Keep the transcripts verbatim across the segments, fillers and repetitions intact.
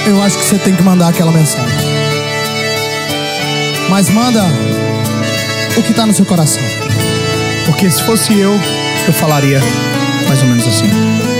eu acho que você tem que mandar aquela mensagem. Mas manda o que tá no seu coração. Porque se fosse eu, eu falaria mais ou menos assim: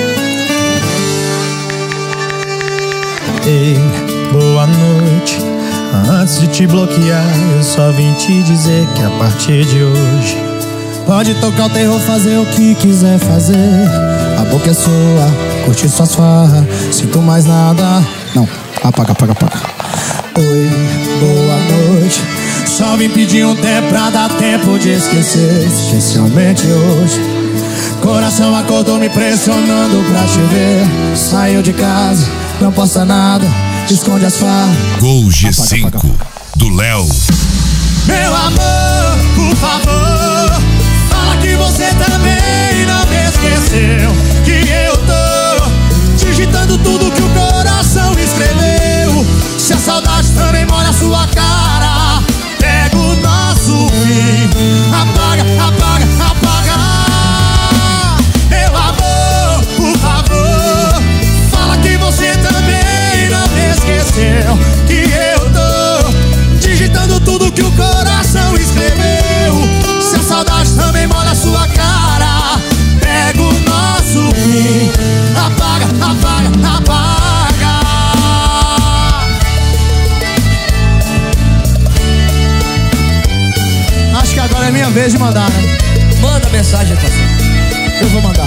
ei, boa noite. Antes de te bloquear, eu só vim te dizer que a partir de hoje pode tocar o terror, fazer o que quiser fazer. A boca é sua, curte suas farras. Sinto mais nada. Não, apaga, apaga, apaga. Oi, boa noite. Só vim pedir um tempo pra dar tempo de esquecer. Especialmente hoje. Coração acordou me pressionando pra te ver. Saiu de casa, não posta nada, esconde as farras. Gol G cinco do Léo. Meu amor, por favor, fala que você também não me esqueceu. Que eu tô digitando tudo que o coração escreveu. Se a saudade também molha a sua cara, pega o nosso fim, apaga, apaga, apaga. Meu amor, por favor, fala que você também não me esqueceu. Que eu tô digitando tudo que o coração escreveu. Se a saudade também molha a sua cara, pega o nosso fim, apaga, apaga, apaga. Acho que agora é minha vez de mandar, né? Manda mensagem, tá? Eu vou mandar.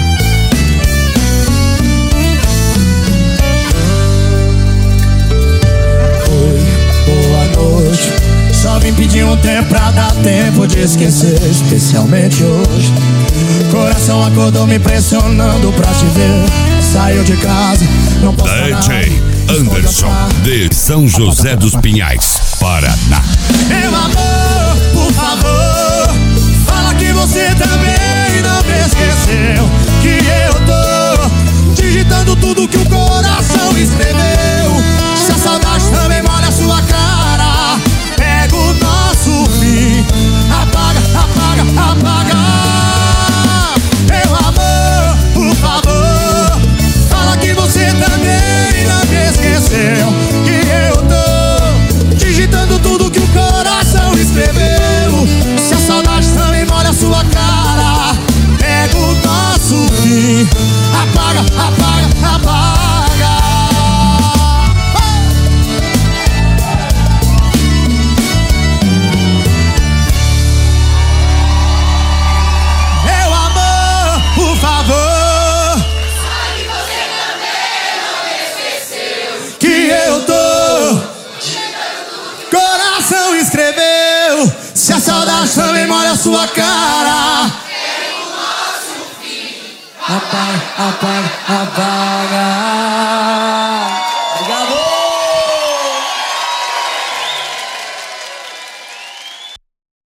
Oi, boa noite. Só vim pedir um tempo pra dar tempo de esquecer. Especialmente hoje. Coração acordou me pressionando pra te ver. Saiu de casa, não posso nada. D J Anderson de São José dos Pinhais, Paraná. Meu amor, por favor, fala que você também não me esqueceu. Que eu tô digitando tudo que o coração escreveu. Se a saudade também molha a sua cara, pega o nosso fim, apaga, apaga, apaga. Meu amor, por favor, fala que você também não me esqueceu. Que eu tô digitando tudo que o coração escreveu. Se a saudade também molha a sua cara, pega o nosso fim, apaga, apaga, apaga. Meu amor, por favor, fala que você também não me esqueceu. Que eu tô coração escreveu. Se a saudade também molha a sua cara, pega o nosso fim, apaga, apaga, apaga.